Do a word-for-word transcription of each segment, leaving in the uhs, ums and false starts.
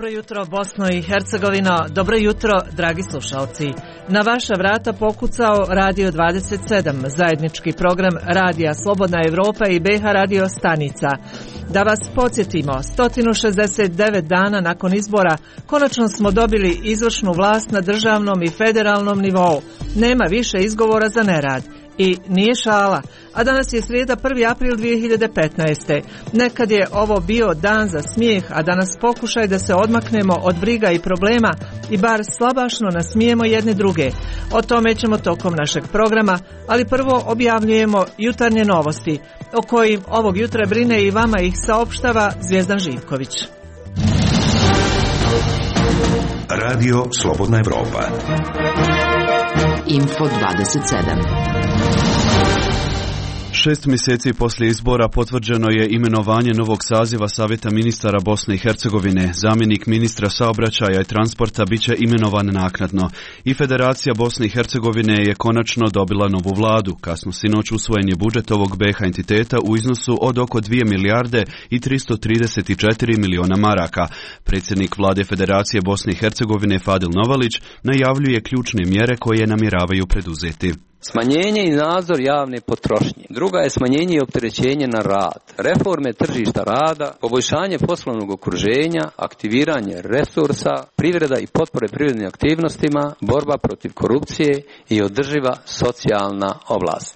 jutro, Bosno i Hercegovino, dobro jutro, dragi slušalci. Na vaša vrata pokucao Radio dvadeset sedam, zajednički program Radija Slobodna Evropa i B H radio stanica. Da vas podsjetimo, sto šezdeset devet dana nakon izbora konačno smo dobili izvršnu vlast na državnom i federalnom nivou. Nema više izgovora za nerad. I nije šala, a danas je srijeda prvi april dvije hiljade petnaeste. Nekad je ovo bio dan za smijeh, a danas pokušaj da se odmaknemo od briga i problema i bar slabašno nasmijemo jedni druge. O tome ćemo tokom našeg programa, ali prvo objavljujemo jutarnje novosti, o kojim ovog jutra brine i vama ih saopštava Zvijezdan Živković. Radio Slobodna Evropa. Info dvadeset sedam. Šest mjeseci poslije izbora potvrđeno je imenovanje novog saziva Savjeta ministara Bosne i Hercegovine. Zamjenik ministra saobraćaja i transporta bit će imenovan naknadno. I Federacija Bosne i Hercegovine je konačno dobila novu vladu. Kasno sinoć usvojen je budžet ovog B H entiteta u iznosu od oko dvije milijarde i tristo trideset četiri miliona maraka. Predsjednik vlade Federacije Bosne i Hercegovine Fadil Novalić najavljuje ključne mjere koje namjeravaju preduzeti. Smanjenje i nadzor javne potrošnje. Druga je smanjenje i opterećenje na rad. Reforme tržišta rada, poboljšanje poslovnog okruženja, aktiviranje resursa, privreda i potpore privrednim aktivnostima, borba protiv korupcije i održiva socijalna oblast.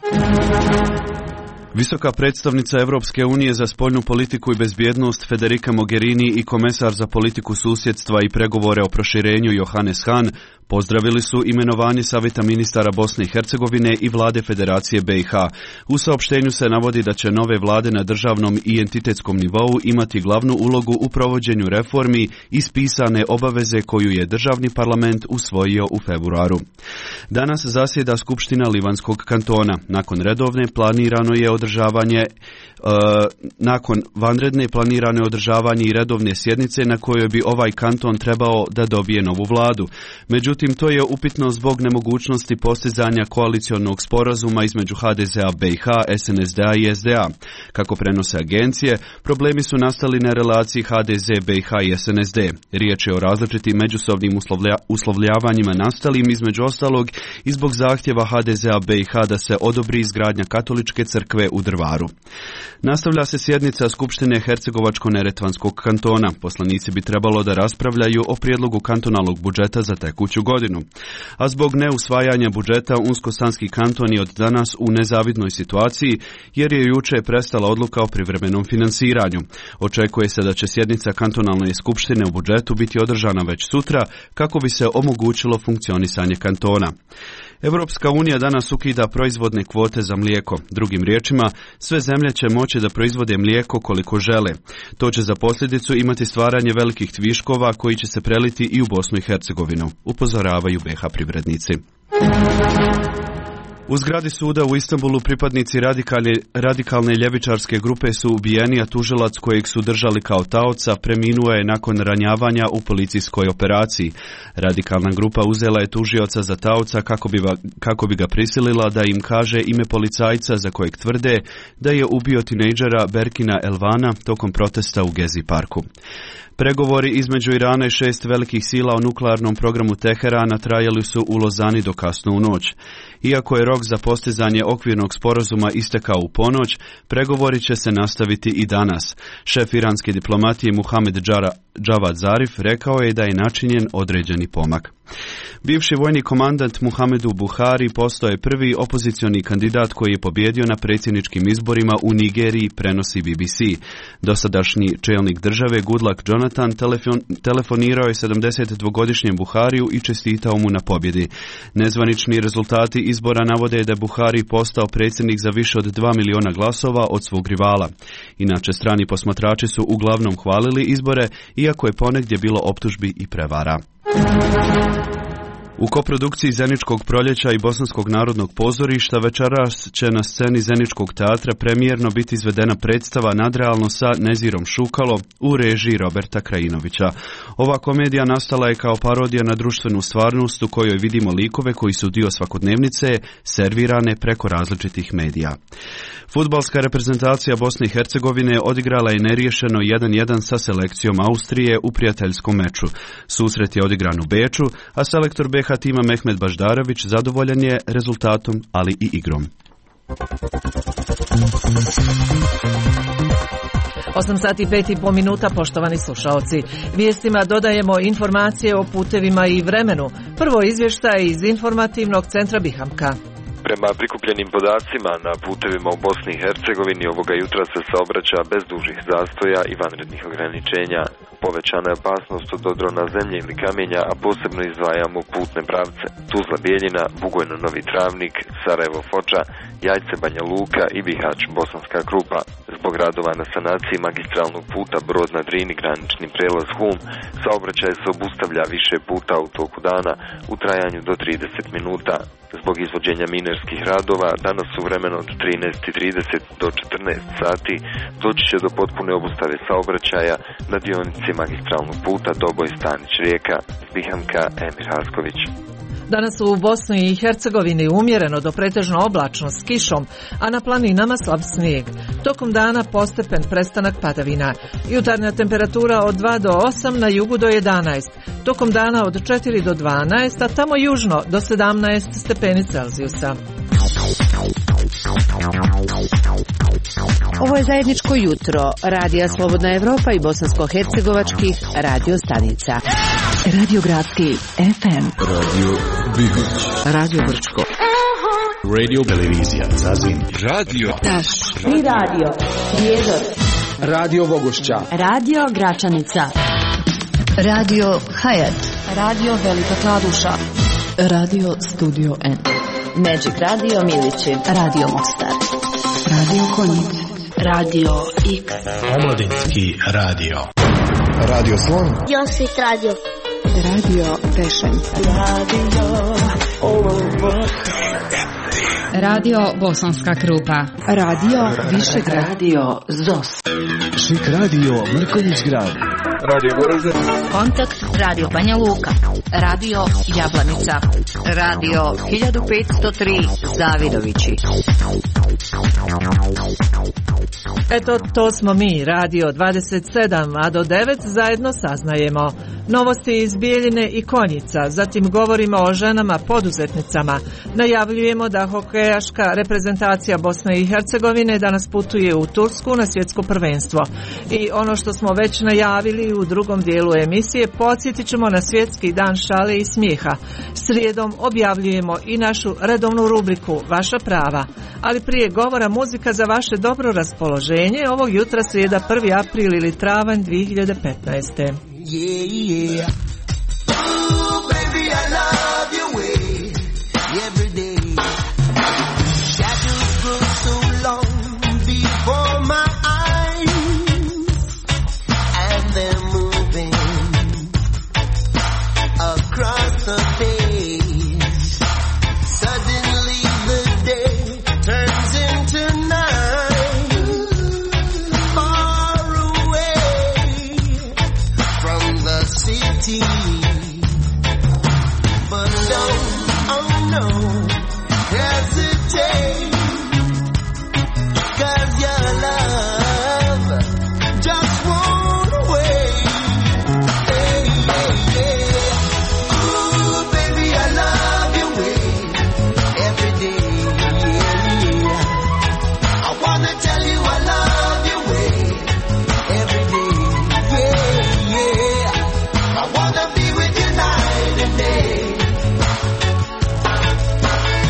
Visoka predstavnica Europske unije za spoljnu politiku i bezbjednost Federica Mogherini i komesar za politiku susjedstva i pregovore o proširenju Johannes Hahn pozdravili su imenovanje Savjeta ministara Bosne i Hercegovine i vlade Federacije B i H. U saopštenju se navodi da će nove vlade na državnom i entitetskom nivou imati glavnu ulogu u provođenju reformi iz pisane obaveze koju je državni parlament usvojio u februaru. Danas zasjeda Skupština Livanskog kantona. Nakon redovne planirano je održavanje Uh, nakon vanredne planirane održavanje i redovne sjednice na kojoj bi ovaj kanton trebao da dobije novu vladu. Međutim, to je upitno zbog nemogućnosti postizanja koalicionog sporazuma između H D Z A B i H, S N S D A i S D A. Kako prenose agencije, problemi su nastali na relaciji H D Z B i H i S N S D. Riječ je o različitim međusobnim uslovlja, uslovljavanjima nastalim između ostalog i zbog zahtjeva H D Z A B i H da se odobri izgradnja katoličke crkve u Drvaru. Nastavlja se sjednica Skupštine Hercegovačko-neretvanskog kantona. Poslanici bi trebalo da raspravljaju o prijedlogu kantonalnog budžeta za tekuću godinu. A zbog neusvajanja budžeta Unsko-Sanski kanton je od danas u nezavidnoj situaciji jer je juče prestala odluka o privremenom finansiranju. Očekuje se da će sjednica kantonalne skupštine u budžetu biti održana već sutra kako bi se omogućilo funkcionisanje kantona. Europska unija danas ukida proizvodne kvote za mlijeko. Drugim riječima, sve zemlje će moći da proizvode mlijeko koliko žele. To će za posljedicu imati stvaranje velikih viškova koji će se preliti i u Bosnu i Hercegovinu, upozoravaju B H privrednici. U zgradi suda u Istanbulu pripadnici radikalne, radikalne ljevičarske grupe su ubijeni, a tužilac kojeg su držali kao taoca preminuo je nakon ranjavanja u policijskoj operaciji. Radikalna grupa uzela je tužioca za taoca kako bi, kako bi ga prisilila da im kaže ime policajca za kojeg tvrde da je ubio tinejdžera Berkina Elvana tokom protesta u Gezi parku. Pregovori između Irana i šest velikih sila o nuklearnom programu Teherana trajali su u Lozani do kasno u noć. Iako je rok za postizanje okvirnog sporazuma istekao u ponoć, pregovori će se nastaviti i danas. Šef iranske diplomatije Muhamed Javad Zarif rekao je da je načinjen određeni pomak. Bivši vojni komandant Muhamedu Buhari postao je prvi opozicioni kandidat koji je pobjedio na predsjedničkim izborima u Nigeriji, prenosi B B C. Dosadašnji čelnik države Goodluck Jonathan telefon, telefonirao je sedamdesetdvogodišnjem Buhariju i čestitao mu na pobjedi. Nezvanični rezultati izbora navode da je Buhari postao predsjednik za više od dva miliona glasova od svog rivala. Inače, strani posmatrači su uglavnom hvalili izbore, iako je ponegdje bilo optužbi i prevara. U koprodukciji Zeničkog proljeća i Bosanskog narodnog pozorišta večeras će na sceni Zeničkog teatra premijerno biti izvedena predstava Nadrealno sa Nezirom Šukalo u režiji Roberta Krajinovića. Ova komedija nastala je kao parodija na društvenu stvarnost u kojoj vidimo likove koji su dio svakodnevnice servirane preko različitih medija. Fudbalska reprezentacija Bosne i Hercegovine odigrala je neriješeno jedan jedan sa selekcijom Austrije u prijateljskom meču. Susret je odigran u Beču, a selektor B iH tima Mehmed Baždarević zadovoljan je rezultatom, ali i igrom. osam sati pet i po minuta, poštovani slušaoci. Vijestima dodajemo informacije o putevima i vremenu. Prvo izvještaj iz informativnog centra Bihamka. Prema prikupljenim podacima, na putevima u Bosni i Hercegovini ovoga jutra se saobraća bez dužih zastoja i vanrednih ograničenja. Povećana je opasnost od odrona zemlje ili kamenja, a posebno izdvajamo putne pravce: Tuzla Bijeljina, Bugojno Novi Travnik, Sarajevo Foča, Jajce Banja Luka i Bihać Bosanska Krupa. Zbog radova na sanaciji magistralnog puta Brod na Drini, granični prijelaz Hum, saobraćaj se obustavlja više puta u toku dana u trajanju do trideset minuta. Zbog izvođenja minerskih radova danas u vremenu od trinaest i trideset do četrnaest sati doći će do potpune obustave saobraćaja na dionici magistralnog puta Doboj Stanić Rijeka. Bihamka, Emir Hasković. Danas u Bosni i Hercegovini umjereno do pretežno oblačno s kišom, a na planinama slab snijeg. Tokom dana postepen prestanak padavina. Jutarnja temperatura od dva do osam, na jugu do jedanaest. Tokom dana od četiri do dvanaest, a tamo južno do sedamnaest stepeni Celzijusa. Ovo je zajedničko jutro Radija Slobodna Evropa i bosansko-hercegovačkih radio stanica. Radio Gradski F M, Radio Bihoć, Radio Brčko, Radio Televizija Zazin, Radio Taš i Radio Prijedor, Radio Vogošća, Radio Gračanica, Radio Hayat, Radio Velika Kladuša, Radio Studio N, Magic Radio Milići, Radio Mostar, Radio Konjic, Radio X, Omladinski radio, Radio Slon, Josip Radio, Radio Pešenica, Radio Radio Bosanska Krupa, Radio Višegrad, Radio Zos, Šik radio Mrkonjić Grad, Radio Goražde, Kontakt Radio Banja Luka, Radio Jablanica, Radio hiljadu petsto tri Zavidovići. Eto, to smo mi, Radio dvadeset sedam, a do devet zajedno saznajemo novosti iz Bijeljine i Konjica, zatim govorimo o ženama poduzetnicama. Najavljujemo da hokejaška reprezentacija Bosne i Hercegovine danas putuje u Tursku na svjetsko prvenstvo. I ono što smo već najavili u drugom dijelu emisije, podsjetit ćemo na svjetski dan šale i smijeha. Srijedom objavljujemo i našu redovnu rubriku Vaša prava. Ali prije govora muzika za vaše dobro raspoloženje ovog jutra, srijeda prvi april ili travanj dvije hiljade petnaeste. Yeah, yeah. Ooh, baby, I love your way every day. Shadows grow so long before my eyes, and they're moving across the face. Suddenly the day turns into night, far away from the city. But don't, oh no, hesitate, 'cause your love just won't wait. Hey, hey, hey. Ooh, baby, I love your way every day. Yeah, yeah. I wanna tell you I love your way every day. Yeah, yeah. I wanna be with you night and day.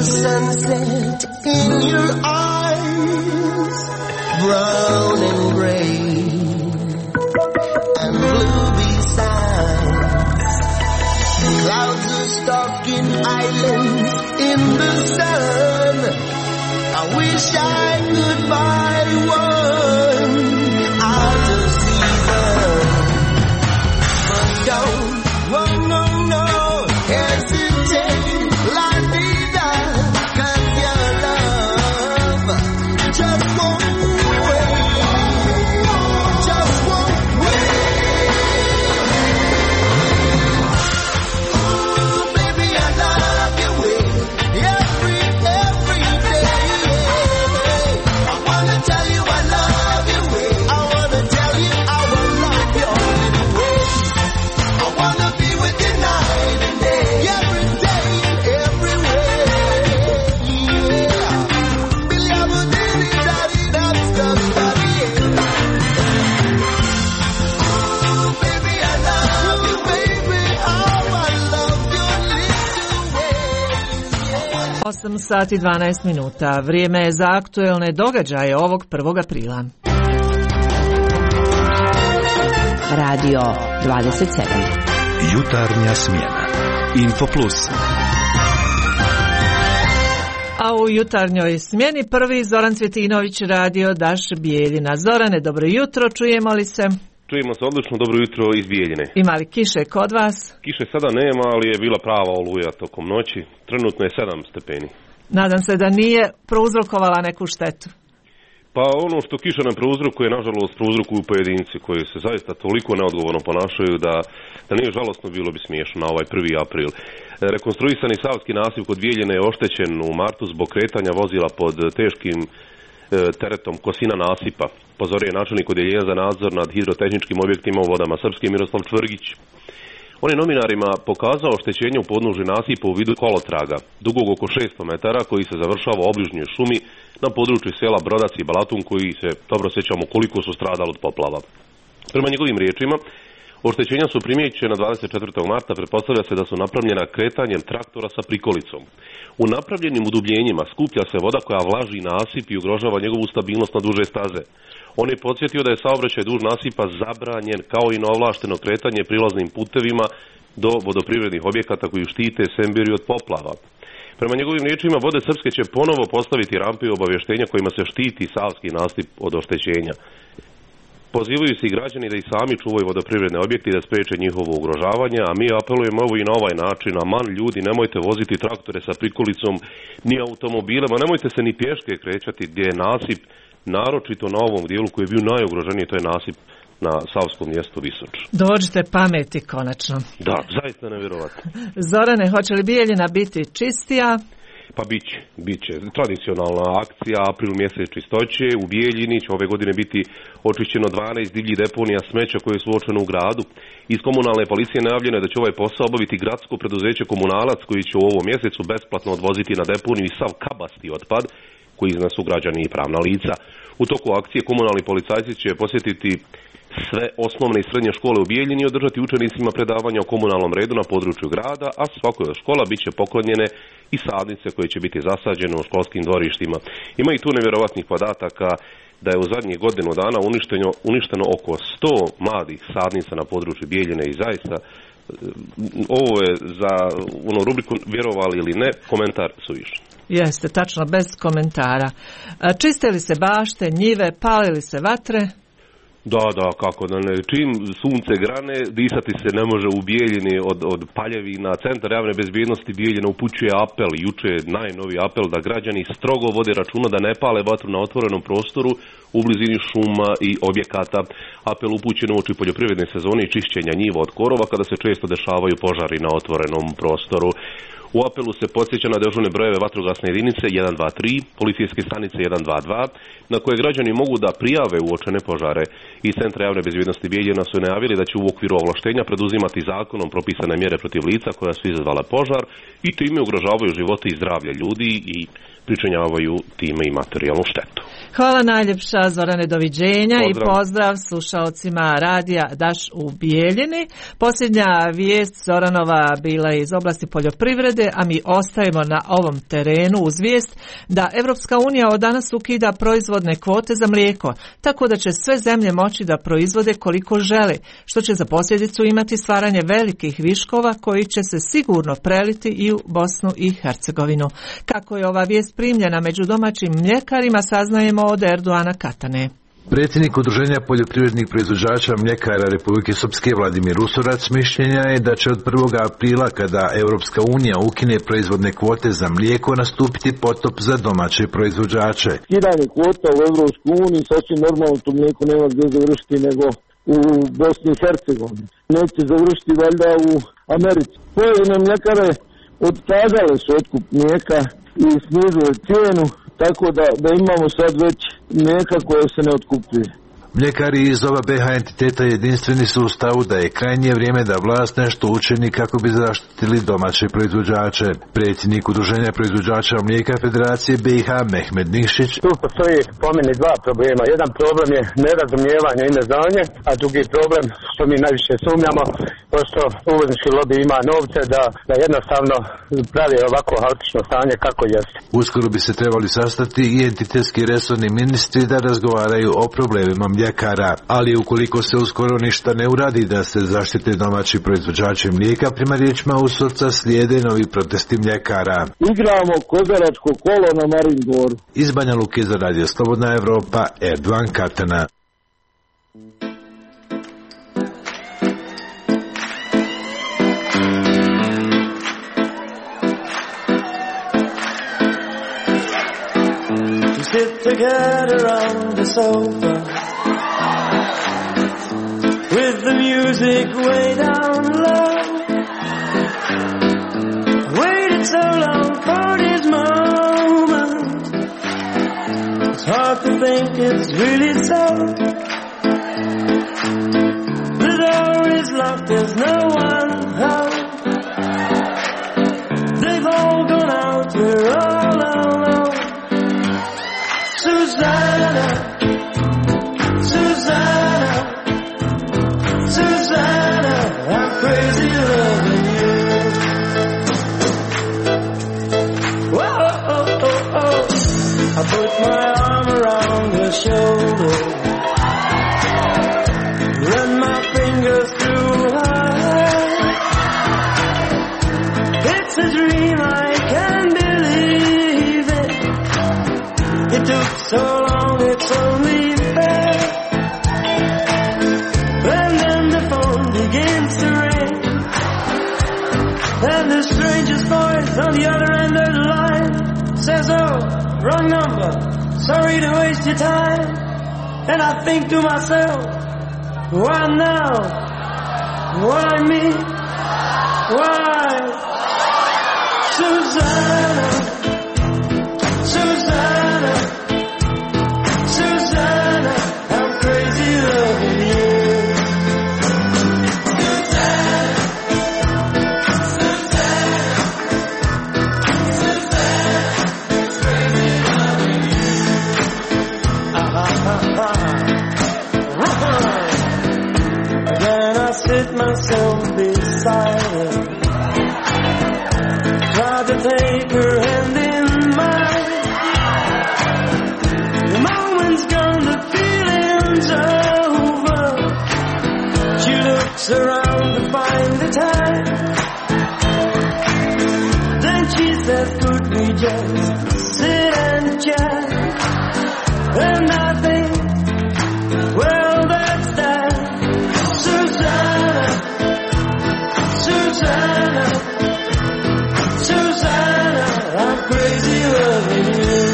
sunset in your eyes, brown and gray and blue beside. Clouds are stalking islands in the sun. I wish I could buy one out of season, but don't, oh no, no, hesitate, la vida, 'cause your love just won't wait, just won't wait. Ooh, baby, I love your way, every, every day. I wanna tell you I love your way, I wanna tell you I will love your way. I wanna be with you night and day, every day, everywhere. Yeah. Billy, I will do it, daddy, that's the study. Ooh, baby, I love you, baby, how I love your little ways. Yeah. osam sati dvanaest minuta. Vrijeme je za aktuelne događaje ovog prvog aprila. Radio dvadeset sedam. Jutarnja smjena. Infoplus. A u jutarnjoj smjeni prvi Zoran Cvjetinović, radio Daš Bijeljina. Zorane, dobro jutro, čujemo li se? Čujemo se odlično, dobro jutro iz Bijeljine. Ima li kiše kod vas? Kiše sada nema, ali je bila prava oluja tokom noći. Trenutno je sedam stepeni. Nadam se da nije prouzrokovala neku štetu. Pa ono što kiša nam prouzrokuje, nažalost prouzrokuju pojedinci koji se zaista toliko neodgovorno ponašaju da, da nije žalosno, bilo bi smiješno na ovaj prvi april. Rekonstruisani savski nasip kod Bijeljine je oštećen u martu zbog kretanja vozila pod teškim e, teretom kosina nasipa. Pozorio je načelnik odjeljenja za nadzor nad hidrotehničkim objektima u vodama Srpske Miroslav Čvrgić. On je novinarima pokazao oštećenje u podnožju nasipa u vidu kolotraga, dugog oko šesto metara, koji se završava u obližnjoj šumi na području sela Brodac i Balatun, koji se dobro sjećamo koliko su stradali od poplava. Prema njegovim riječima, oštećenja su primijećena dvadeset četvrtog marta, pretpostavlja se da su napravljena kretanjem traktora sa prikolicom. U napravljenim udubljenjima skuplja se voda koja vlaži nasip i ugrožava njegovu stabilnost na duže staze. On je podsjetio da je saobraćaj duž nasipa zabranjen, kao i neovlašteno kretanje prilaznim putevima do vodoprivrednih objekata koji štite Semberiju od poplava. Prema njegovim riječima, Vode Srpske će ponovo postaviti rampe i obavještenja kojima se štiti savski nasip od oštećenja. Pozivaju se i građani da i sami čuvaju vodoprivredne objekte i da spriječe njihovo ugrožavanje, a mi apelujemo ovo i na ovaj način. Aman ljudi, nemojte voziti traktore sa prikolicom ni automobilima, nemojte se ni pješke krećati gdje je nasip, naročito na ovom dijelu koji je bio najugroženiji, to je nasip na savskom mjestu Visoč. Dođite pameti konačno. Da, zaista nevjerovatno. Zorane, hoće li Bijeljina biti čistija? Pa bit će, bit će. Tradicionalna akcija, april mjesec čistoće, u Bijeljini će ove godine biti očišćeno dvanaest divljih deponija smeća koje su uočene u gradu. Iz komunalne policije najavljeno je da će ovaj posao obaviti gradsko preduzeće Komunalac, koji će u ovom mjesecu besplatno odvoziti na deponiju i sav kabasti otpad koji iznesu građani i pravna lica. U toku akcije komunalni policajci će posjetiti sve osnovne i srednje škole u Bijeljini i održati učenicima predavanja o komunalnom redu na području grada, a svakoj od škola bit će poklonjene i sadnice koje će biti zasađene u školskim dvorištima. Ima i tu nevjerovatnih podataka da je u zadnjih godinu dana uništeno, uništeno oko sto mladih sadnica na području Bijeljine i zaista ovo je za ono rubriku vjerovali ili ne, komentar suvišan. Jeste, tačno, bez komentara. Čiste li se bašte, njive, pali li se vatre? Da, da, kako da ne. Čim sunce grane, disati se ne može u Bijeljini od, od paljevina. Centar javne bezbjednosti Bijeljina upućuje apel, juče je najnoviji apel, da građani strogo vode računa da ne pale vatru na otvorenom prostoru u blizini šuma i objekata. Apel upućen u oči poljoprivredne sezone i čišćenja njiva od korova, kada se često dešavaju požari na otvorenom prostoru. U apelu se podsjeća na dežurne brojeve vatrogasne jedinice jedan dva tri, policijske stanice jedan dva dva, na koje građani mogu da prijave uočene požare. Iz Centra javne bezbjednosti Bijeljina su najavili da će u okviru ovlaštenja preduzimati zakonom propisane mjere protiv lica koja su izazvala požar i time ugrožavaju živote i zdravlje ljudi i pričinjavaju time i materijalnu štetu. Hvala najljepša, Zorane, doviđenja. Pozdrav. I pozdrav slušalcima radija Daš u Bijeljini. Posljednja vijest Zoranova bila iz oblasti poljoprivrede proizvode, a mi ostajemo na ovom terenu uz vijest da Evropska unija od danas ukida proizvodne kvote za mlijeko, tako da će sve zemlje moći da proizvode koliko žele, što će za posljedicu imati stvaranje velikih viškova koji će se sigurno preliti i u Bosnu i Hercegovinu. Kako je ova vijest primljena među domaćim mljekarima, saznajemo od Erdoana Katane. Predsjednik Udruženja poljoprivrednih proizvođača mljekara Republike Srpske Vladimir Usorac mišljenja je da će od prvog aprila, kada Europska unija ukine proizvodne kvote za mlijeko, nastupiti potop za domaće proizvođače. Skidanje kvota u Europsku uniju sasvim normalno, to mlijeko nema gdje završiti nego u Bosni i Hercegovini. Neće završiti valjda u Americi. Pojedine mljekare otkazale su otkup mlijeka i snizile cijenu, tako da, da imamo sad već mlijeka koje se ne otkupuje. Mljekari iz ova be ha entiteta jedinstveni su u stavu da je krajnje vrijeme da vlast nešto učini kako bi zaštitili domaće proizvođače. Predsjednik Udruženja proizvođača mlijeka Federacije be i ha Mehmed Nikšić: Tu postoji po meni dva problema. Jedan problem je nerazumijevanje i neznanje, a drugi problem, što mi najviše sumnjamo, pošto uvoznički lobby ima novce da, da jednostavno pravi ovako haotično stanje kako jeste. Uskoro bi se trebali sastati i entitetski resorni ministri da razgovaraju o problemima mljekara, ali ukoliko se uskoro ništa ne uradi da se zaštite domaći proizvođači mlijeka, prema riječima Usorca slijede novi protesti mljekara. Igramo kozaračko kolo na Marin dvoru. Iz Banja Luke za Radio Slobodna Evropa, Erdoan Katana. Sit together on the sofa with the music way down low. Waited so long for this moment. It's hard to think it's really so. The door is locked, there's no one home. They've all gone out, we're all alone. Susanna, Susanna, Susanna, I'm crazy loving you. Whoa, oh, oh, oh. I put my arm around her shoulder, run my fingers through her hair. It's a dream, I can't believe it. It took so long, it's only fair. And then the phone begins to ring, and the strangest voice on the other end of the line says, oh, wrong number, sorry to waste your time. And I think to myself, why now? Why me? Why? Susanna, Susanna, Susanna, I'm crazy loving you. Susanna, Susanna, Susanna, crazy loving you. Ah, ah, ah, ah. Then I sit myself beside her, try to take her hand in mine. The moment's gone, the feeling's over. She looks around to find the time. Then she says, could we just sit and chat? And I think, well, that's that. Susanna, Susanna, Susanna, I'm crazy loving you.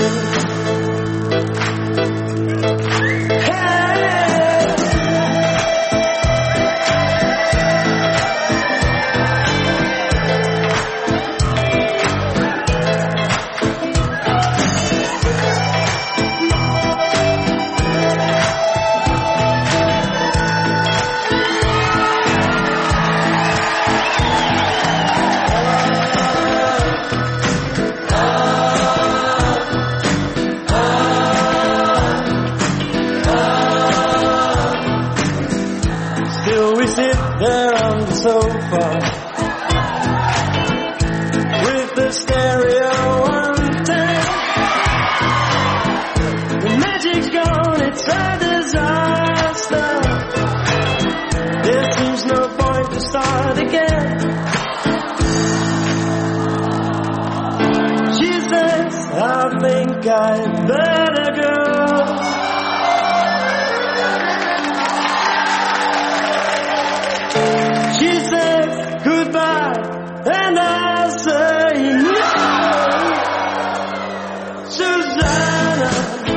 There on the sofa with I think I better go. She says goodbye and I say no. Susanna,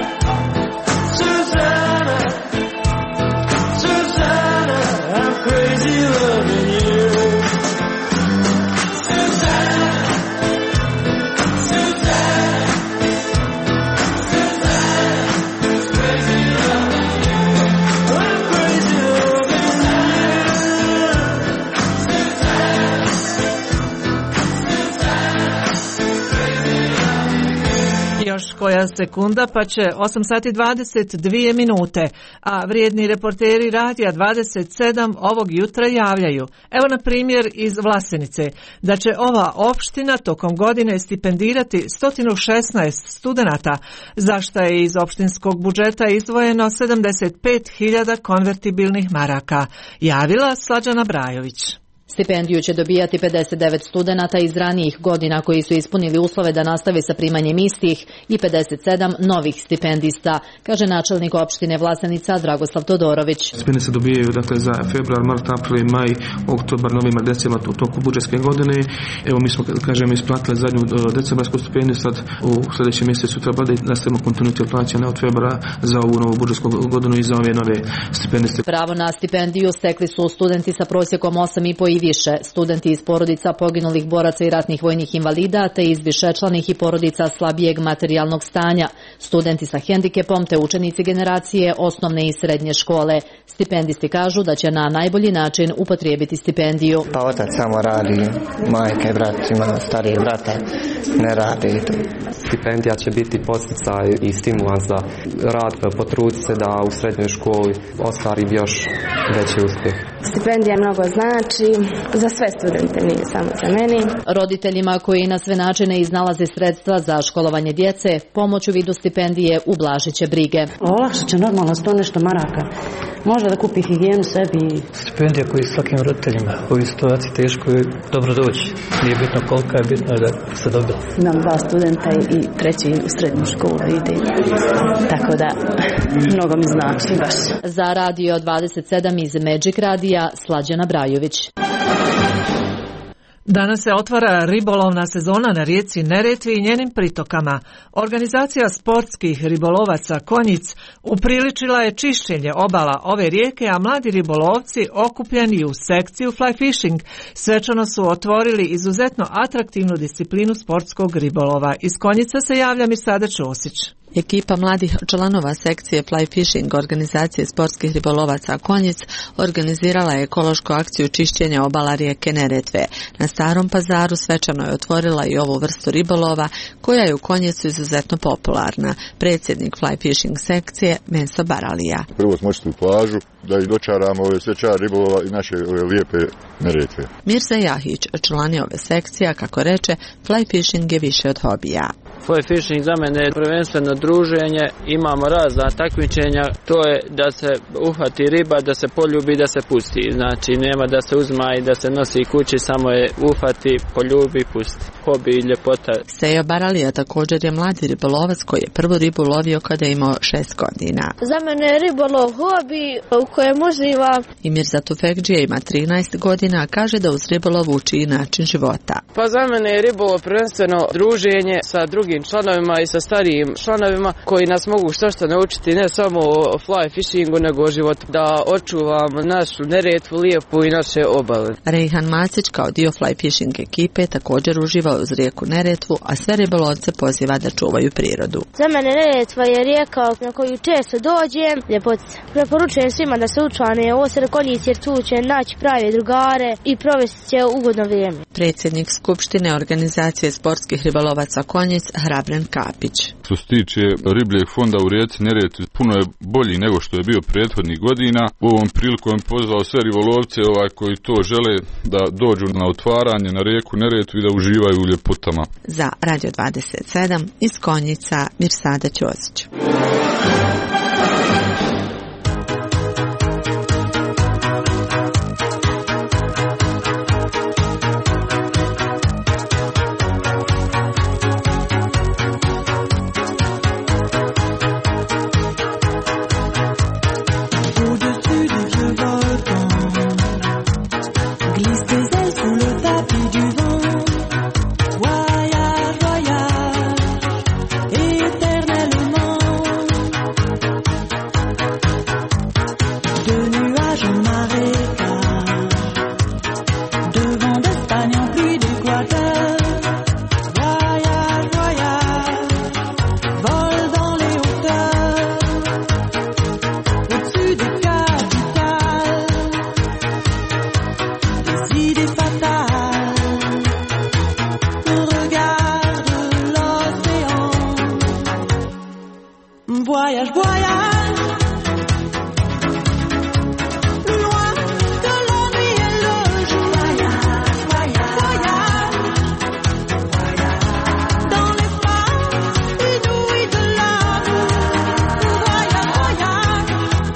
Susanna, Susanna, I'm crazy loving you. Susanna, Susanna, Susanna, I'm crazy loving you. I'm crazy loving you. Susanna, Još koja sekunda pa će osam sati dvadeset dvije minute, a vrijedni reporteri Radija dvadeset sedam ovog jutra javljaju, evo na primjer iz Vlasenice, da će ova opština tokom godine stipendirati sto šesnaest studenata, za što je iz opštinskog budžeta izdvojeno sedamdeset pet hiljada konvertibilnih maraka, javila Slađana Brajović. Stipendiju će dobijati pedeset devet studenata iz ranijih godina koji su ispunili uslove da nastave sa primanjem istih i pedeset sedam novih stipendista, kaže načelnik opštine Vlasenica Dragoslav Todorović. Stipendije se dobijaju dakle, za februar, mart, april, maj, oktobar, novembar, decembar u toku budžetske godine. Evo mi smo, kažemo, isplatili zadnju decembarsku stipendiju, sad u sljedećem mjesecu treba da nastavimo kontinuitet plaćanja od februara za ovu novu budžetsku godinu i za ove nove stipendiste. Pravo na stipendiju stekli su studenti sa prosjekom osam i po i više, studenti iz porodica poginulih boraca i ratnih vojnih invalida, te iz višečlanih i porodica slabijeg materijalnog stanja, studenti sa hendikepom te učenici generacije osnovne i srednje škole. Stipendisti kažu da će na najbolji način upotrijebiti stipendiju. Pa otac samo radi, majka i brat, ima stariji brata, ne radi. Stipendija će biti podsticaj i stimulans za rad, potruditi se da u srednjoj školi ostvari još veći uspjeh. Stipendija mnogo znači za sve studente, nije samo za meni. Roditeljima koji na sve načine iznalaze sredstva za školovanje djece, pomoć u vidu stipendije ublažit će brige. Olakšat će normalno sto nešto maraka. Može da kupi higijenu sebi. Stipendija koji svakim roditeljima u ovoj situaciji teško je dobro doći. Nije bitno kolika je, bitno je da se dobila. Imam dva studenta i treći u srednju školu ide. Tako da mnogo mi znači baš. Za Radio dvadeset sedam iz Magic Radija Slađana Brajović. Danas se otvara ribolovna sezona na rijeci Neretvi i njenim pritokama. Organizacija sportskih ribolovaca Konjic upriličila je čišćenje obala ove rijeke, a mladi ribolovci okupljeni u sekciju fly fishing svečano su otvorili izuzetno atraktivnu disciplinu sportskog ribolova. Iz Konjica se javlja Mirsada Ćosić. Ekipa mladih članova sekcije Fly Fishing organizacije sportskih ribolovaca Konjic organizirala je ekološku akciju čišćenja obala rijeke Neretve. Na Starom Pazaru svečano je otvorila i ovu vrstu ribolova koja je u Konjicu izuzetno popularna. Predsjednik Fly Fishing sekcije Menso Baralija. Prvo smo očili plažu da ih dočaramo ove svečar ribolova i naše ove lijepe Neretve. Mirza Jahić, član je ove sekcije, kako reče, Fly Fishing je više od hobija. Fly fishing za mene je prvenstveno druženje, imamo razna takmičenja, to je da se uhvati riba, da se poljubi, da se pusti. Znači nema da se uzma i da se nosi kući, samo je uhvati, poljubi, pusti. Hobi i ljepota. Sejo Baralija također je mladi ribolovac koji je prvu ribu lovio kada je imao šest godina. Za mene je ribolov hobi u kojem uživam. I Mirza Tufekđija ima trinaest godina, kaže da uz ribolov uči i način života. Pa za mene je ribolov prvenstveno druženje sa drugim članovima i sa starijim članovima koji nas mogu što što naučiti ne samo o fly fishingu nego o životu, da očuvamo našu Neretvu lijepu i naše obale. Rejhan Masić kao dio fly fishing ekipe također uživa uz rijeku Neretvu, a sve ribolovce poziva da čuvaju prirodu. Za mene Neretva je rijeka na koju često dođem, ljepotica. Preporučujem svima da se učlane u Osred Konjic jer tu će naći prave drugare i provesti će ugodno vrijeme. Predsjednik Skupštine organizacije sportskih ribolovaca Konjic Hrabren Kapić. Što se tiče ribljeg fonda u rijeci Neretvi, puno je bolji nego što je bio prethodnih godina. U ovom prilikom pozvao sve ribolovce ovaj, koji to žele da dođu na otvaranje na rijeku Neretvu i da uživaju u ljepotama. Za Radio dvadeset sedam iz Konjica Mirsada Ćosić. Voyage, voyage, plus loin de l'ennui et le jour. Voyage, voyage, voyage, dans l'espace inouï de l'amour. Voyage, voyage,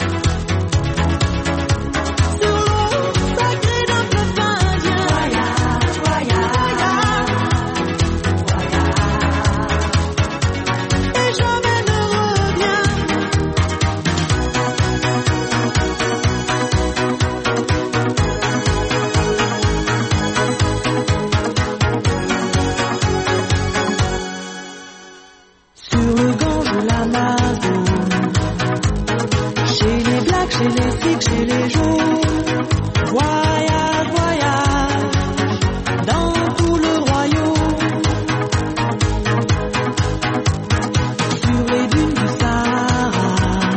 sur l'eau sacrée d'un fleuve indien. Voyage, voyage, voyage, et jamais ne reviens. Sur le Gange, l'Amazone, chez les blacks, chez les sikhs, chez les jaunes. Voyage, voyage, dans tout le royaume. Sur les dunes du Sahara,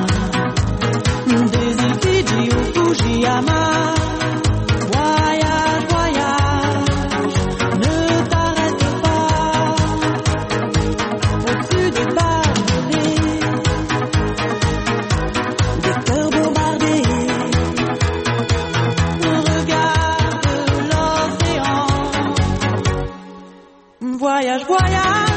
des îles Fidji au Fujiyama. Voyage, voyage, ne t'arrête pas. Au-dessus des pavés, des cœurs bombardés. Regarde l'océan. Voyage, voyage,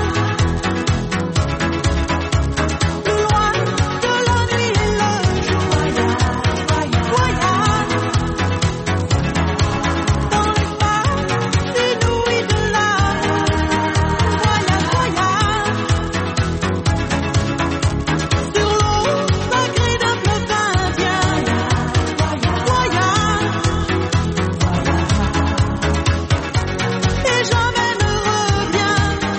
plus loin de la nuit et le jour. Voyage, voyage, voyage, dans l'espace inouï de l'amour. Voyage, voyage, sur l'eau sacrée d'un fleuve indien. Voyage, et jamais ne reviens.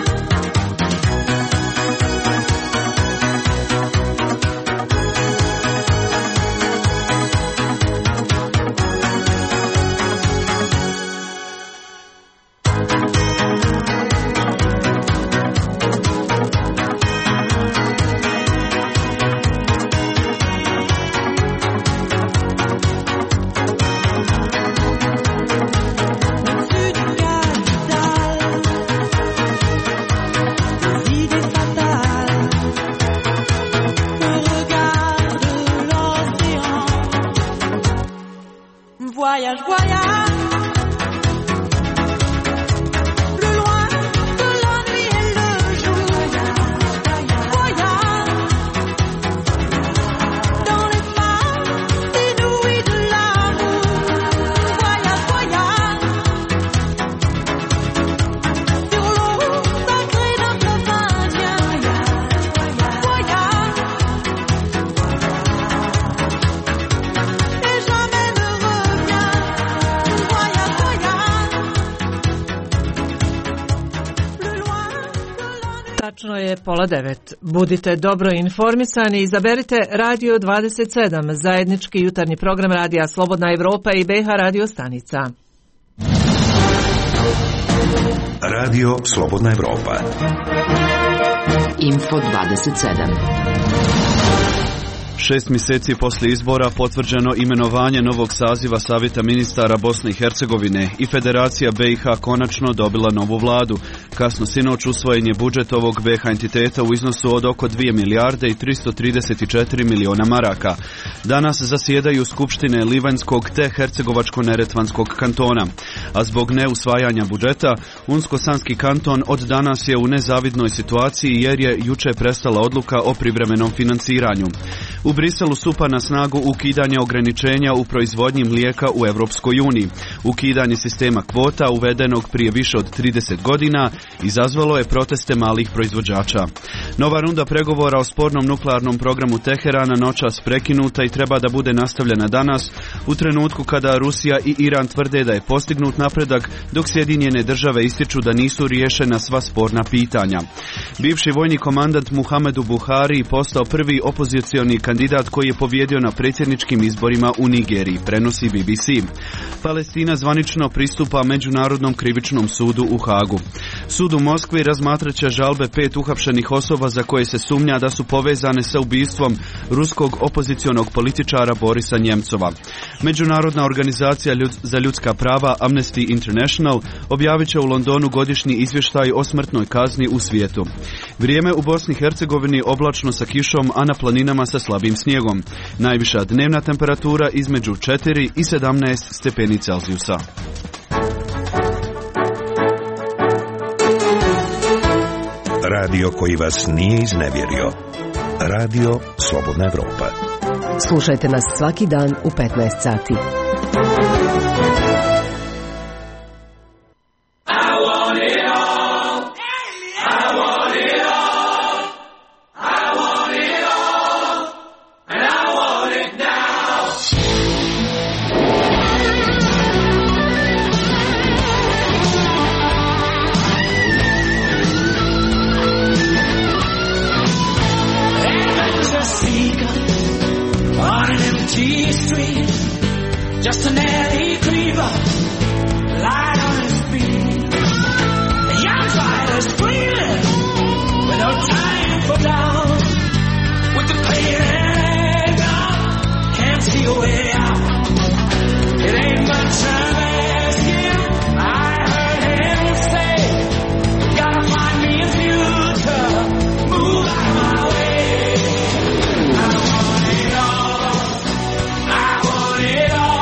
Au-dessus du capital, des idées fatales. Regarde l'océan. Voyage, voyage, plus loin de la nuit et le jour. Voyage, dans l'espace inouï de l'amour. Voyage, voyage, sur l'eau sacrée d'un fleuve indien. Voyage, et jamais ne reviens. Voyage, voyage, plus loin de la nuit. Tačno je pola devet. Budite dobro informisani i izaberite Radio dvadeset sedam, zajednički jutarnji program Radija Slobodna Evropa i B H radio stanica. Radio Slobodna Evropa. Info dvadeset sedam. Šest mjeseci poslije izbora potvrđeno imenovanje novog saziva Savjeta ministara Bosne i Hercegovine i Federacija B i H konačno dobila novu vladu. Kasno sinoć usvojen je budžet ovog B H entiteta u iznosu od oko dvije milijarde i tristo trideset četiri miliona maraka. Danas zasjedaju skupštine Livanjskog te Hercegovačko-Neretvanskog kantona, a zbog neusvajanja budžeta Unsko-Sanski kanton od danas je u nezavidnoj situaciji jer je juče prestala odluka o privremenom financiranju. U Briselu stupa na snagu ukidanje ograničenja u proizvodnji mlijeka u Europskoj uniji. Ukidanje sistema kvota uvedenog prije više od trideset godina izazvalo je proteste malih proizvođača. Nova runda pregovora o spornom nuklearnom programu Teherana noćas prekinuta i treba da bude nastavljena danas, u trenutku kada Rusija i Iran tvrde da je postignut napredak, dok Sjedinjene države ističu da nisu riješena sva sporna pitanja. Bivši vojni komandant Muhamedu Buhari postao prvi opozicioni kandidat kandidat koji je pobjedio na predsjedničkim izborima u Nigeriji, prenosi B B C. Palestina zvanično pristupa Međunarodnom krivičnom sudu u Hagu. Sud u Moskvi razmatrat će žalbe pet uhapšenih osoba za koje se sumnja da su povezane sa ubistvom ruskog opozicionog političara Borisa Njemcova. Međunarodna organizacija za ljudska prava Amnesty International objavit će u Londonu godišnji izvještaj o smrtnoj kazni u svijetu. Vrijeme u Bosni i Hercegovini oblačno sa kišom, a na planinama sa slabim snijegom. Najviša dnevna temperatura između četiri i sedamnaest stepeni Celzijusa. Radio koji vas nije iznevjerio. Radio Slobodna Evropa. Slušajte nas svaki dan u petnaest sati. Just an alley creeper, light on his feet. The young fighter screaming, with no time for down. With the pain and gone, can't see a way out. It ain't much time asking. I heard him say, gotta find me a future, move out of my way. I want it all, I want it all.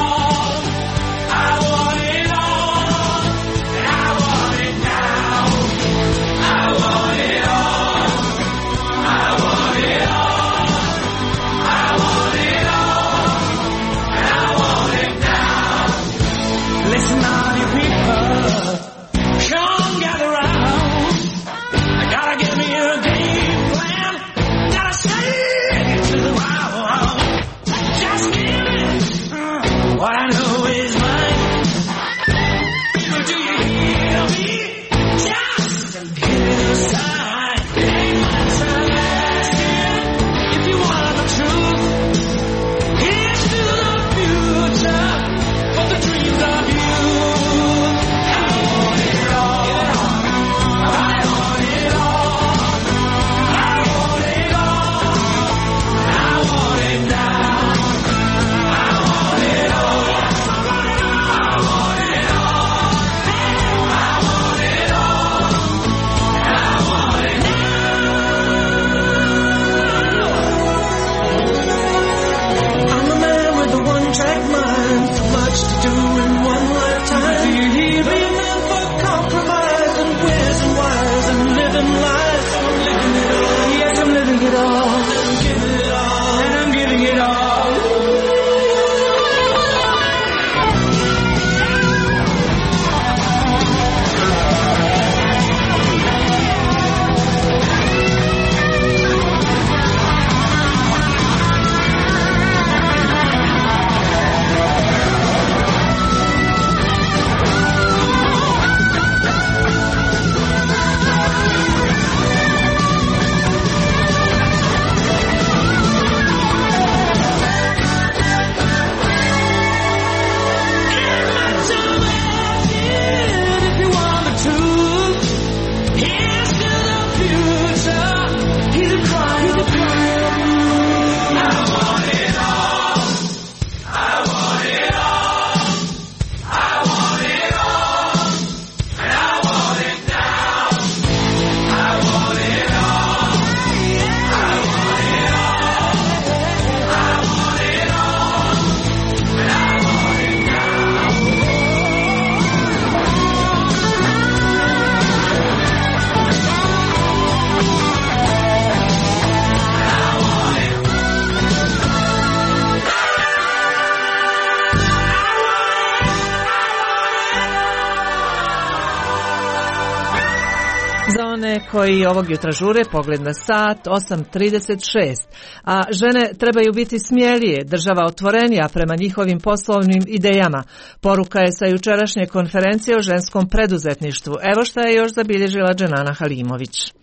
Koji ovog jutra žure, pogled na sat, osam trideset šest. A žene trebaju biti smjelije, država otvorenija prema njihovim poslovnim idejama. Poruka je sa jučerašnje konferencije o ženskom preduzetništvu. Evo šta je još zabilježila Dženana Halimović.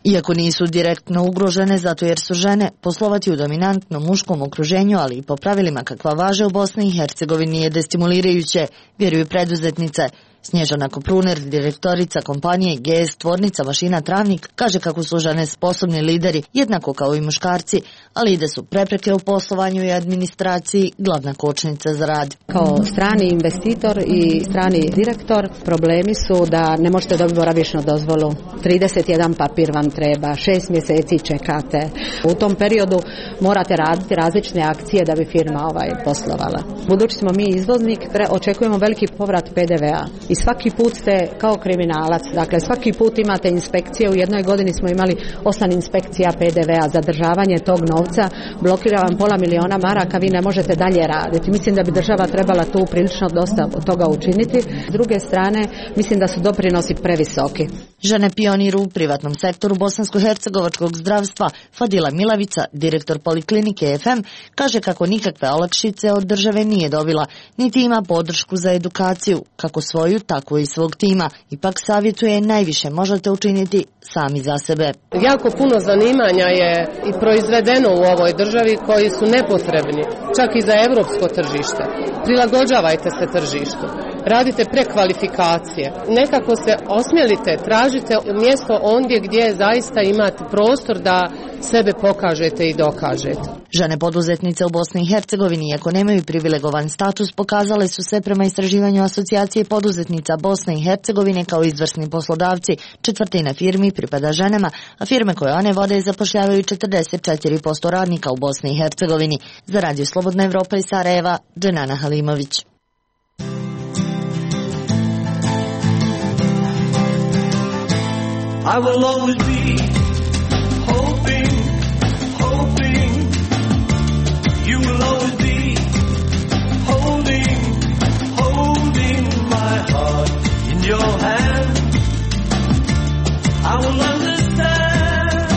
Iako nisu direktno ugrožene zato jer su žene, poslovati u dominantnom muškom okruženju, ali i po pravilima kakva važe u Bosni i Hercegovini je destimulirajuće, vjeruju preduzetnice. Snježana Kopruner, direktorica kompanije G S Tvornica mašina Travnik, kaže kako su žene sposobni lideri, jednako kao i muškarci, ali i da su prepreke u poslovanju i administraciji glavna kočnica za rad. Kao strani investitor i strani direktor problemi su da ne možete dobiti boravišnu dozvolu. trideset jedan papir vam treba, šest mjeseci čekate. U tom periodu morate raditi različne akcije da bi firma ovaj poslovala. Budući smo mi izvoznik, očekujemo veliki povrat P D V A. I svaki put ste kao kriminalac, dakle svaki put imate inspekcije, u jednoj godini smo imali osam inspekcija P D V A, zadržavanje tog novca, blokira vam pola miliona maraka, vi ne možete dalje raditi. Mislim da bi država trebala tu prilično dosta toga učiniti. S druge strane, mislim da su doprinosi previsoki. Žene pioniru u privatnom sektoru bosansko-hercegovačkog zdravstva Fadila Milavica, direktor poliklinike F M, kaže kako nikakve olakšice od države nije dobila, niti ima podršku za edukaciju, kako svoju, tako i svog tima. Ipak savjetuje najviše možete učiniti sami za sebe. Jako puno zanimanja je i proizvedeno u ovoj državi koji su nepotrebni, čak i za evropsko tržište. Prilagođavajte se tržištu. Radite prekvalifikacije. Nekako se osmjelite, tražite mjesto ondje gdje zaista imate prostor da sebe pokažete i dokažete. Žene poduzetnice u Bosni i Hercegovini, iako nemaju privilegovan status, pokazale su se prema istraživanju Asocijacije poduzetnica Bosne i Hercegovine kao izvrsni poslodavci. Četvrtina firmi pripada ženama, a firme koje one vode zapošljavaju četrdeset četiri posto radnika u Bosni i Hercegovini. Za Radio Slobodna Evropa iz Sarajeva, Dženana Halimović. I will always be hoping, hoping. You will always be holding, holding my heart in your hand. I will understand.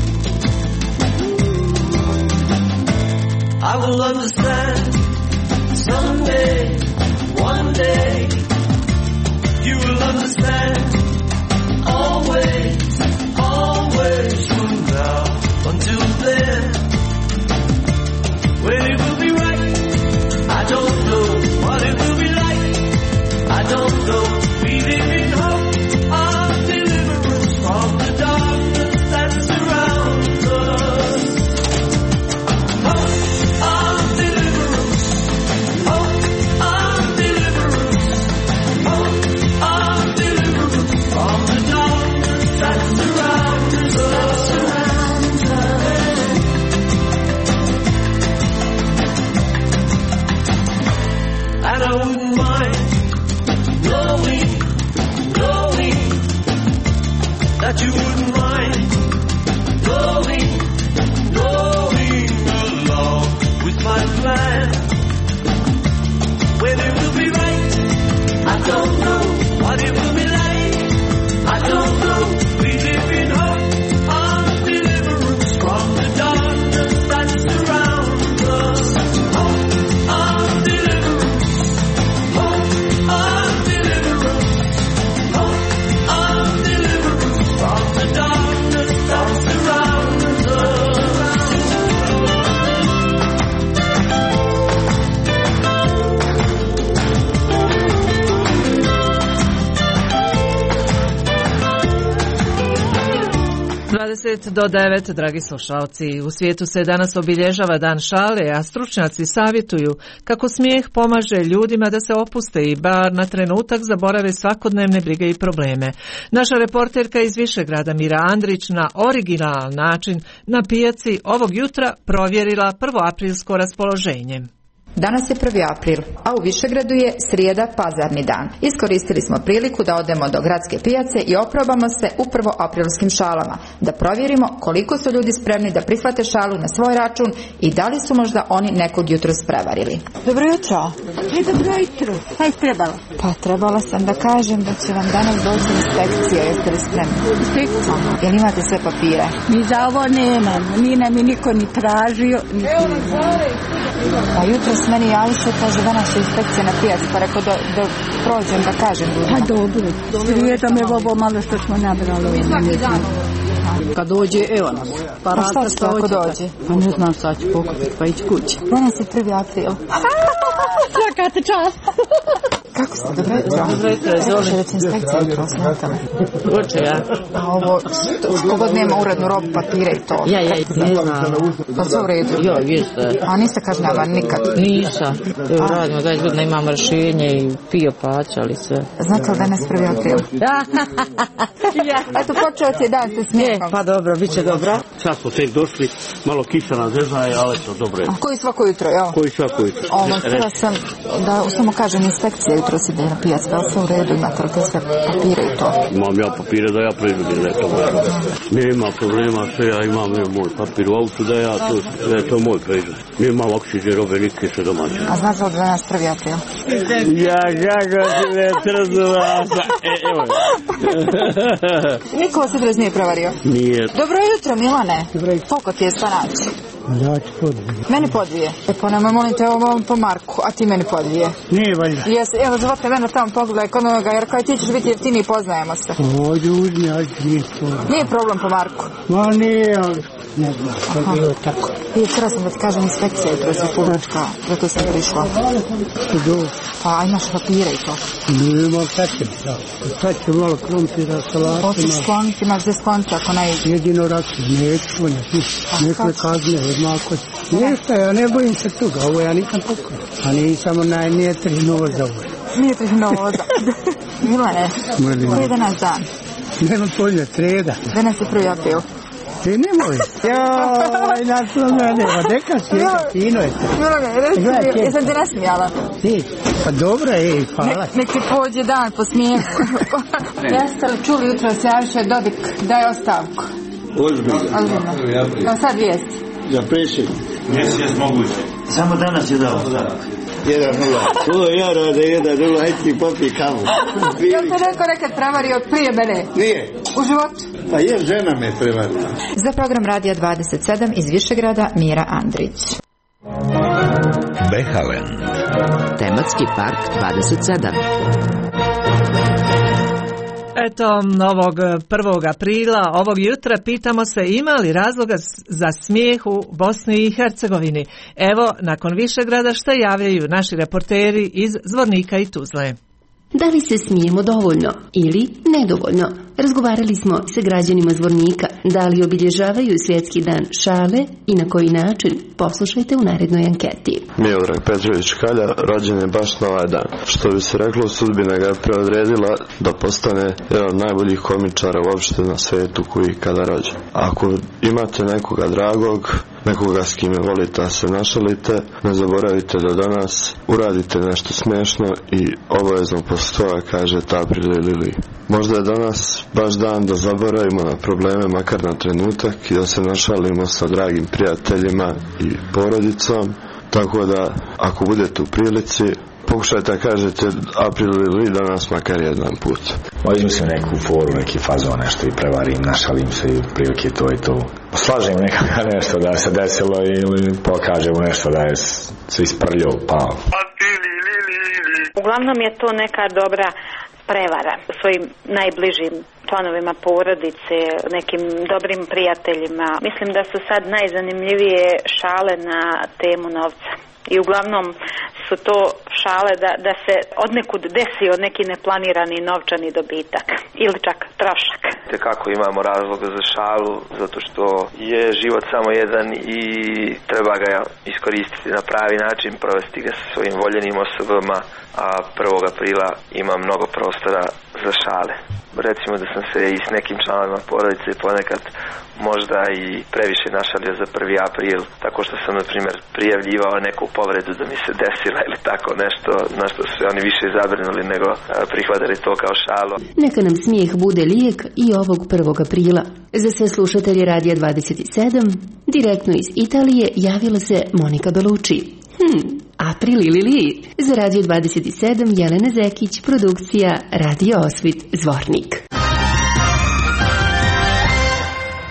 I will understand someday, one day. You will understand. Always, always from now until then. When it will be right, I don't know what it will be like. I don't know. We live in hope of deliverance from the darkness that surrounds us. Hope of deliverance. Hope of deliverance. Hope of deliverance from the darkness that surrounds us. And I wouldn't mind knowing, knowing that you wouldn't mind going, going along with my plan. When it will be right, I don't know what it will be like. I don't know. We live in hope of deliverance from the darkness that surrounds us. Hope of deliverance. Hope of deliverance. Hope of deliverance from the darkness that surrounds us. dvadeset do devet, dragi slušalci. U svijetu se danas obilježava dan šale, a stručnjaci savjetuju kako smijeh pomaže ljudima da se opuste i bar na trenutak zaborave svakodnevne brige i probleme. Naša reporterka iz Višegrada Mira Andrić na originalan način na pijaci ovog jutra provjerila prvoaprilsko raspoloženje. Danas je prvi april, a u Višegradu je srijeda pazarni dan. Iskoristili smo priliku da odemo do gradske pijace i oprobamo se u prvoaprilskim šalama, da provjerimo koliko su ljudi spremni da prihvate šalu na svoj račun i da li su možda oni nekog jutros prevarili. Dobro jutro. E, dobro jutro. Šta je trebalo? Pa trebala sam da kažem da će vam danas doći inspekcija, jeste li spremni? Inspekcija? Jel imate sve papire? Mi za ovo nemam, ni nam mi niko ni tražio, ni Pa jutro s meni javi se, kaže danas je inspekcija na pijaci, pa rekao da, da prođem, da kažem. Pa dobro, srijedom je ovo malo što smo nabrali. A Kad dođe, evo nas. Pa A šta ćete ako dođe? Pa ne znam, sad ću pokupiti pa ići kući. Danas je prvi april. Svaka te čast. Kako ste? Dobro jutro. Dobro jutro, izvoli. Slušaj, već inspekcija jutro smetala. Uče ja. A ovo, što god nema urednu robu, papire i to. Ja, ja, ne znam. Pa sve u redu? Jo, jeste. A niste kažnjavani nikad? Nisam. Evo, radimo dvajest godina, imamo rješenje i pio plaćali sve. Znate li danas prvi april? Da. Eto, počeo ti dan se smijehom. Pa dobro, bit će dobro. Sad smo tek došli, malo kiša nas zeznaje, ali to dobro je. A koji svako jutro, jel? Koji svako jutro. Ovo, htjela sam da samo kažem inspekcija jutro si ide na pijac, da li sve u redu, imate li te sve papire i to? Imam ja papire da ja proizvodim da je to moje. Nema problema, sve ja imam, imam moj papir u autu da ja to, da je to moj proizvod. Mi imamo oksiđe, robe, nitke sve domaće. A znaš li da danas prvi april? Ja, kako ti ne trzula. E, evo je. Niko se dres nije prevario? Nije. Dobro jutro, Milane. Koliko ti je stanač? Ja ću podvije. Meni podvije. E pa nema, molim te, ovo po Marku, a ti meni podvije. Nije valjda. Jes, evo, zvate mene tamo pogledaj kod onoga, jer kao ti ćeš biti jeftiniji, poznajemo se. Ovdje uzmi, ajde, nije problem. Nije problem po Marku. Ma nije, ali ne znam, to je bilo tako. I htjela sam da ti kažem inspekcija jutro se punačka, zato sam prišla. Pa imaš papire i to. Nema sad će, sad će malo krompira, salatima. Hoćeš skloniti, imaš gdje skloniti ako ne... Jedino račun, neću ponjati, nekle kazne, jednako. Ništa, ja ne bojim se toga, ovo ja nisam pokoj. A nisam onaj, nije tri novoza ovo. Nije tri novoza. Milane, koji je danas dan? Nema polje, sreda. Danas je prvi april. Ti nemoj. Joj, naslo mene, pa neka svijeka, fino je to. Milane, reci mi, jesam ti nasmijala? Ti, pa dobro je, hvala. Nek ti pođe dan po smijehu. Jeste li čuli jutro se javiše Dodik daje ostavku? Ozbiljno. Ozbiljno. Evo sad vijesti. Za predsjednik. Jesi, jes moguće. Samo danas je dao ostavku. Jedan nula. Ovo ja rade jedan nula, hajde ti popi kavu. Jel te neko nekad prevario prije mene? Nije. U životu? Pa je, žena me prevarila. Za program Radija dvadeset sedam iz Višegrada Mira Andrić. Behalen. Tematski park dvadeset sedam. Eto, ovog prvog aprila, ovog jutra, pitamo se ima li razloga za smijeh u Bosni i Hercegovini. Evo, nakon Višegrada što javljaju naši reporteri iz Zvornika i Tuzle. Da li se smijemo dovoljno ili nedovoljno? Razgovarali smo sa građanima Zvornika. Da li obilježavaju svjetski dan šale i na koji način? Poslušajte u narednoj anketi. Miodrag Petrović Kalja rođen je baš na ovaj dan. Što bi se reklo, sudbina ga je preodredila da postane jedan od najboljih komičara uopšte na svetu koji kada rođe. Ako imate nekoga dragog, nekoga s kime volite da se našalite, ne zaboravite da danas uradite nešto smiješno i obavezno posle toga kažete April ili možda je danas baš dan da zaboravimo na probleme makar na trenutak i da se našalimo sa dragim prijateljima i porodicom, tako da ako budete u prilici pokušajte da kažete April ili danas makar jedan put. Izmislim neku foru, neki fazon, nešto i prevarim, našalim se i prilike to i to. Slažem nekako nešto da se desilo ili pokažemo nešto da je se isprljao, pao. Uglavnom je to neka dobra prevara svojim najbližim članovima porodice, nekim dobrim prijateljima. Mislim da su sad najzanimljivije šale na temu novca. I uglavnom su to šale da, da se odnekud desio neki neplanirani novčani dobitak ili čak trošak. Kako imamo razloga za šalu, zato što je život samo jedan i treba ga iskoristiti na pravi način, provesti ga sa svojim voljenim osobama, a prvog aprila ima mnogo prostora za šale. Recimo da sam se i s nekim članovima porodice ponekad možda i previše našalio za prvi april, tako što sam, na primjer, prijavljivao neku povredu da mi se desila ili tako nešto, na što su oni više zabrinuli nego prihvatili to kao šalo. Neka nam smijeh bude lijek i ovog prvog aprila. Za sve slušatelje Radija dvadeset sedam, direktno iz Italije javila se Monika Belucci. Hm, April ili li? Za Radio dvadeset sedam Jelena Zekić, produkcija Radio Osvit Zvornik.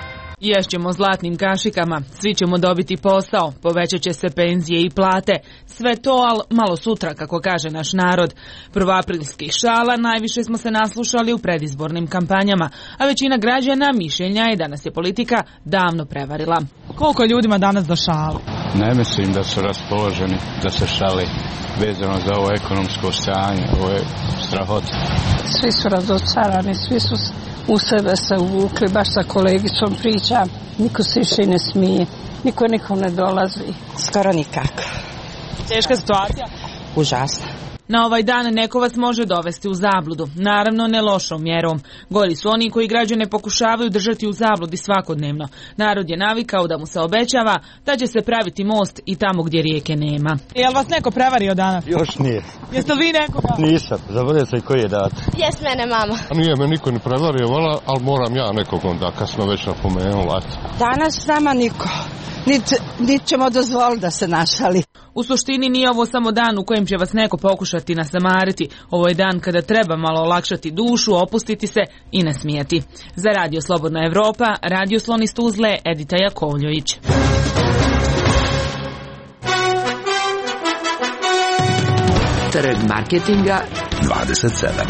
Ješćemo zlatnim kašikama, svi ćemo dobiti posao, povećat će se penzije i plate. Sve to, al malo sutra, kako kaže naš narod. Prvoaprilskih šala najviše smo se naslušali u predizbornim kampanjama, a većina građana mišljenja je da nas je politika davno prevarila. Koliko je ljudima danas do šala? Ne mislim da su raspoloženi da se šali vezano za ovo ekonomsko stanje, ovo je strahota. Svi su razočarani, svi su u sebe se uvukli, baš sa kolegicom priča, niko se više ne smije, niko nikom ne dolazi. Skoro nikako. Teška situacija? Užasna. Na ovaj dan neko vas može dovesti u zabludu, naravno ne lošom mjerom. Gori su oni koji građane pokušavaju držati u zabludi svakodnevno. Narod je navikao da mu se obećava da će se praviti most i tamo gdje rijeke nema. Jel vas neko prevario danas? Još nije. Jeste li vi nekoga? Nisam, zaboravio sam i koji je dat. Jes mene mama. Nije me niko ni prevario, vala, ali moram ja nekog onda, kad smo već napomenuli. Danas nama niko. Niti nit ćemo dozvoliti da se našali. U suštini nije ovo samo dan u kojem će vas neko pokušati nasamariti. Ovo je dan kada treba malo olakšati dušu, opustiti se i nasmijati. Za Radio Slobodna Evropa, Radio Slon iz Tuzle, Edita Jakovljević. Trg marketinga dvadeset sedam.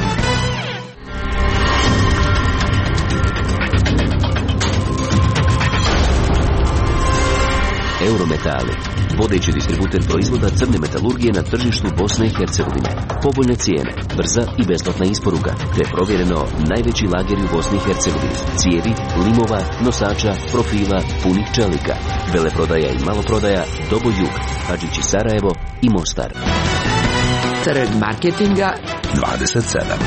Eurometali, vodeći distributer proizvoda crne metalurgije na tržištu Bosne i Hercegovine. Povoljne cijene, brza i besplatna isporuka, te provjereno najveći lageri u Bosni i Hercegovini. Cijevi, limova, nosača, profila, punih čelika. Veleprodaja i maloprodaja, Dobo Jug, Hadžići Sarajevo i Mostar. Trg marketinga dvadeset sedam.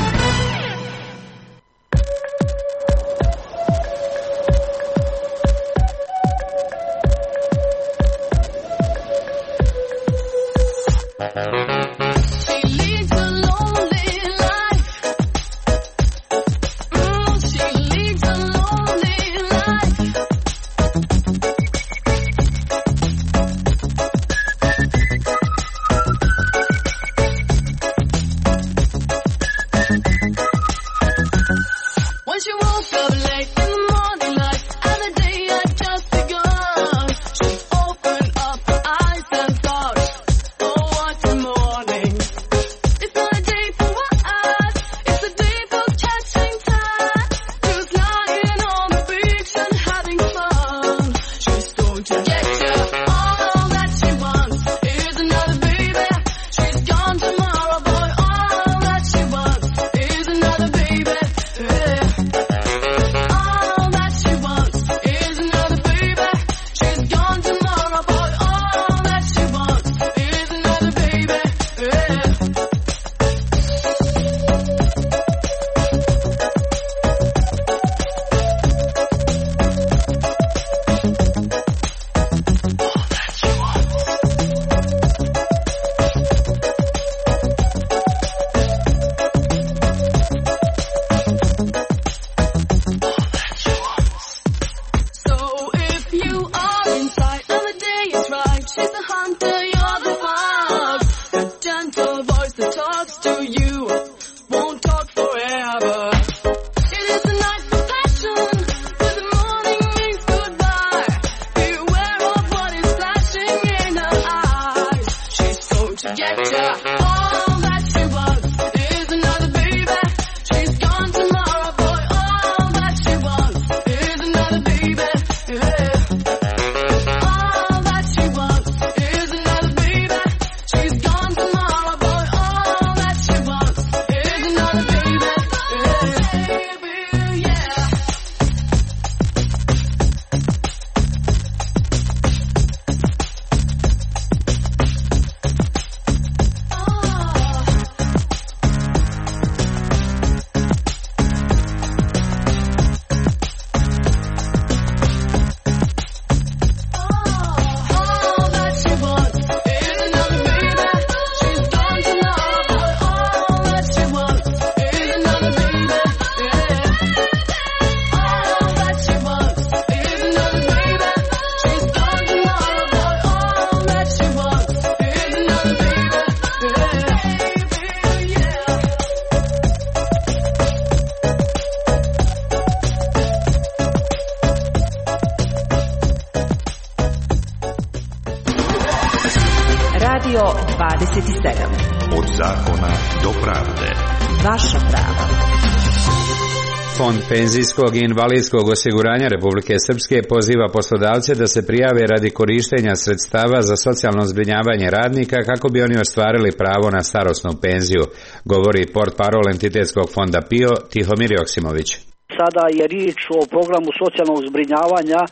Radio dvadeset sedam. Od zakona do pravde. Vaša prava. Fond penzijskog i invalidskog osiguranja Republike Srpske poziva poslodavce da se prijave radi korištenja sredstava za socijalno zbrinjavanje radnika kako bi oni ostvarili pravo na starosnu penziju, govori portparol entitetskog fonda P I O Tihomir Joksimović. Sada je riječ o programu socijalnog zbrinjavanja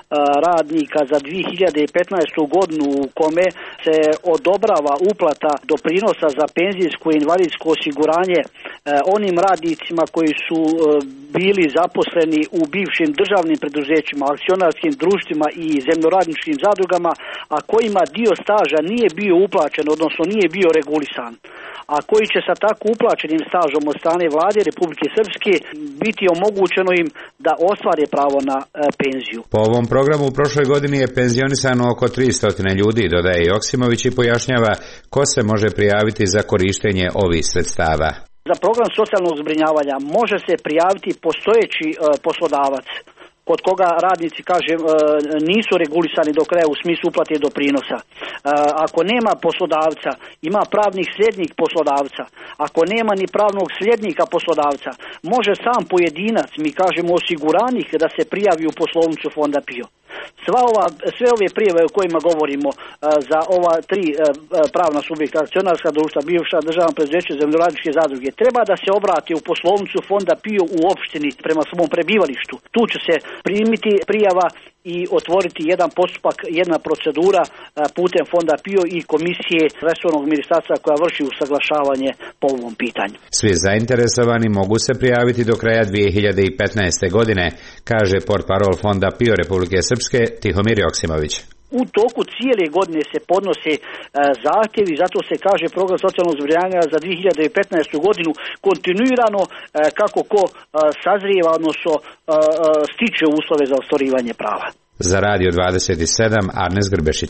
radnika za dvije hiljade petnaestu godinu u kome se odobrava uplata doprinosa za penzijsko i invalidsko osiguranje onim radnicima koji su bili zaposleni u bivšim državnim preduzećima, akcionarskim društvima i zemljoradničkim zadrugama, a kojima dio staža nije bio uplaćen, odnosno nije bio regulisan, a koji će sa tako uplaćenim stažom od strane vlade Republike Srpske biti omogućeno im da ostvare pravo na e, penziju. Po ovom programu u prošloj godini je penzionisano oko tristo ljudi, dodaje Joksimović i pojašnjava ko se može prijaviti za korištenje ovih sredstava. Za program socijalnog zbrinjavanja može se prijaviti postojeći e, poslodavac kod koga radnici, kažem, nisu regulisani do kraja u smislu uplate doprinosa. Ako nema poslodavca, ima pravnih sljednik poslodavca. Ako nema ni pravnog sljednika poslodavca, može sam pojedinac, mi kažemo osiguranik, da se prijavi u poslovnicu fonda P I O. Sva ova, sve ove prijave o kojima govorimo za ova tri pravna subjekta, akcionarska društva, bivša državna preduzeća, zemljoradničke zadruge, treba da se obrati u poslovnicu fonda P I O u opštini prema svom prebivalištu. Tu će se primiti prijava i otvoriti jedan postupak, jedna procedura putem fonda P I O i komisije resornog ministarstva koja vrši usaglašavanje po ovom pitanju. Svi zainteresovani mogu se prijaviti do kraja dvije hiljade petnaeste. godine, kaže portparol fonda P I O Republike Srpske Tihomir Joksimović. U toku cijele godine se podnose e, zahtjevi, zato se kaže program socijalnog zbrinjavanja za dvije hiljade petnaestu. godinu kontinuirano e, kako ko e, sazrijeva, odnosno e, stiče uslove za ostvarivanje prava. Za Radio dvadeset sedam Arnes Grbešić.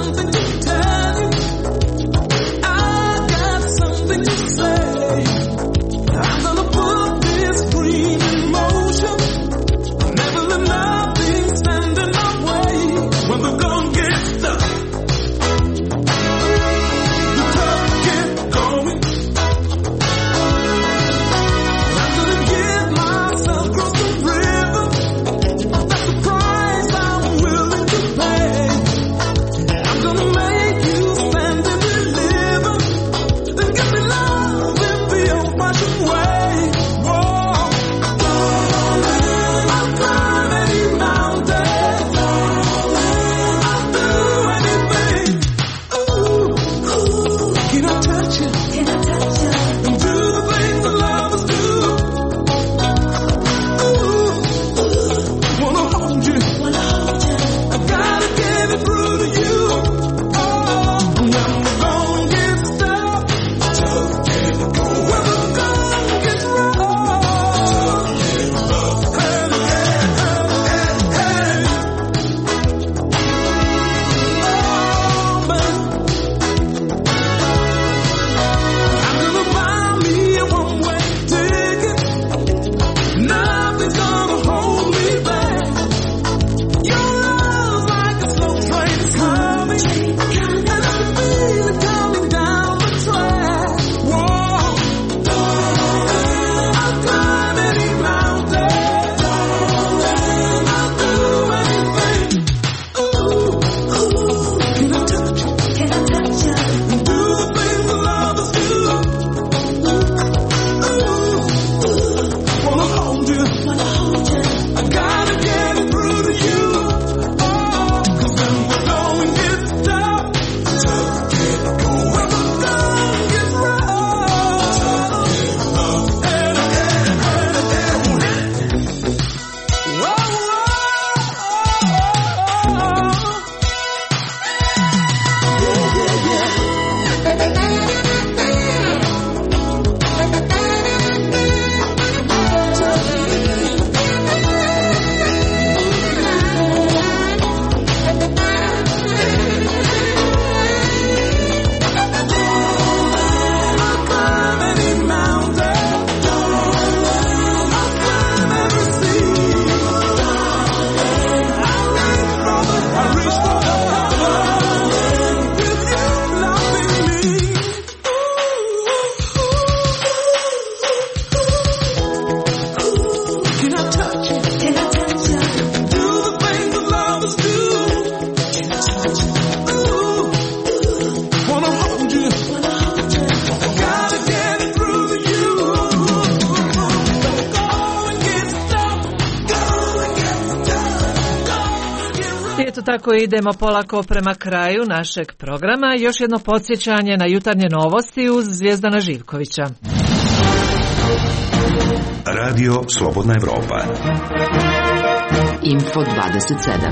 Say eto tako idemo polako prema kraju našeg programa. Još jedno podsjećanje na jutarnje novosti uz Zvijezdana Živkovića. Radio Slobodna Evropa. Info dvadeset sedam.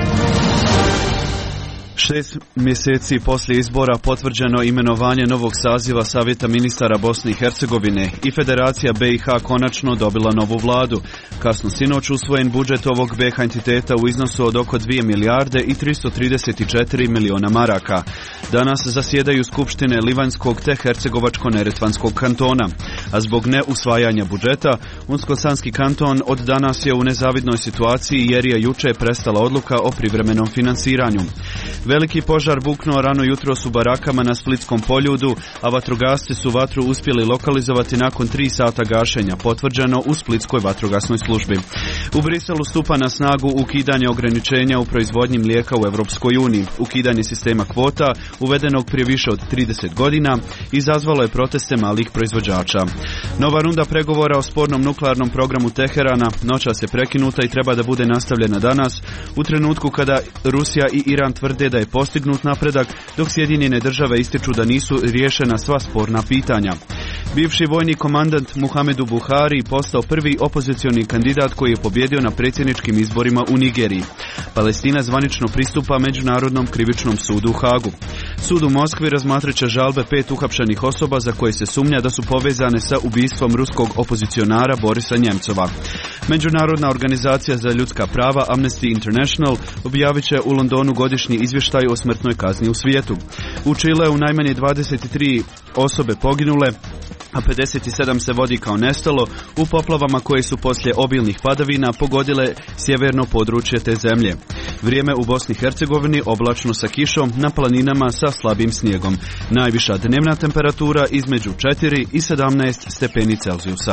Šest mjeseci poslije izbora potvrđeno imenovanje novog saziva Savjeta ministara Bosne i Hercegovine i Federacija B i H konačno dobila novu vladu. Kasno sinoć usvojen budžet ovog B H entiteta u iznosu od oko dvije milijarde i tristo trideset četiri miliona maraka. Danas zasjedaju skupštine Livanjskog te Hercegovačko-neretvanskog kantona, a zbog neusvajanja budžeta Unsko-Sanski kanton od danas je u nezavidnoj situaciji jer je juče prestala odluka o privremenom finansiranju. Veliki požar buknuo rano jutros u barakama na Splitskom Poljudu, a vatrogasci su vatru uspjeli lokalizovati nakon tri sata gašenja, potvrđeno u Splitskoj vatrogasnoj službi. U Briselu stupa na snagu ukidanje ograničenja u proizvodnji mlijeka u Europskoj uniji. Ukidanje sistema kvota, uvedenog prije više od trideset godina, izazvalo je proteste malih proizvođača. Nova runda pregovora o spornom nuklearnom programu Teherana noćas je prekinuta i treba da bude nastavljena danas, u trenutku kada Rusija i Iran tvrde da je postignut napredak, dok Sjedinjene države ističu da nisu riješena sva sporna pitanja. Bivši vojni komandant Muhamedu Buhari postao prvi opozicioni kandidat koji je pobjedio na predsjedničkim izborima u Nigeriji. Palestina zvanično pristupa Međunarodnom krivičnom sudu u Hagu. Sud u Moskvi razmatrat će žalbe pet uhapšenih osoba za koje se sumnja da su povezane sa ubistvom ruskog opozicionara Borisa Njemcova. Međunarodna organizacija za ljudska prava Amnesty International objavit će u Londonu godišnji izvještaj o smrtnoj kazni u svijetu. U Čileu najmanje dvadeset tri osobe poginule, a pedeset sedam se vodi kao nestalo u poplavama koje su poslije obilnih padavina pogodile sjeverno područje te zemlje. Vrijeme u Bosni i Hercegovini oblačno sa kišom, na planinama sa slabim snijegom. Najviša dnevna temperatura između četiri i sedamnaest stepeni Celzijusa.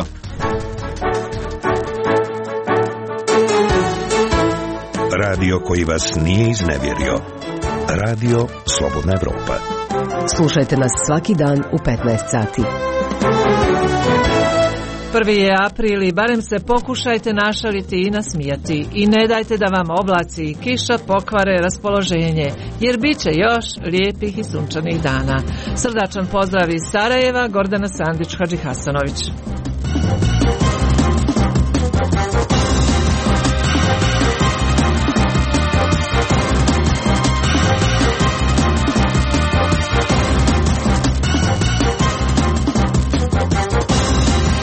Radio koji vas nije iznevjerio. Radio Slobodna Evropa. Slušajte nas svaki dan u petnaest sati. Prvi je april i barem se pokušajte našaliti i nasmijati i ne dajte da vam oblaci i kiša pokvare raspoloženje, jer bit će još lijepih i sunčanih dana. Srdačan pozdrav iz Sarajeva, Gordana Sandić Hadžihasanović.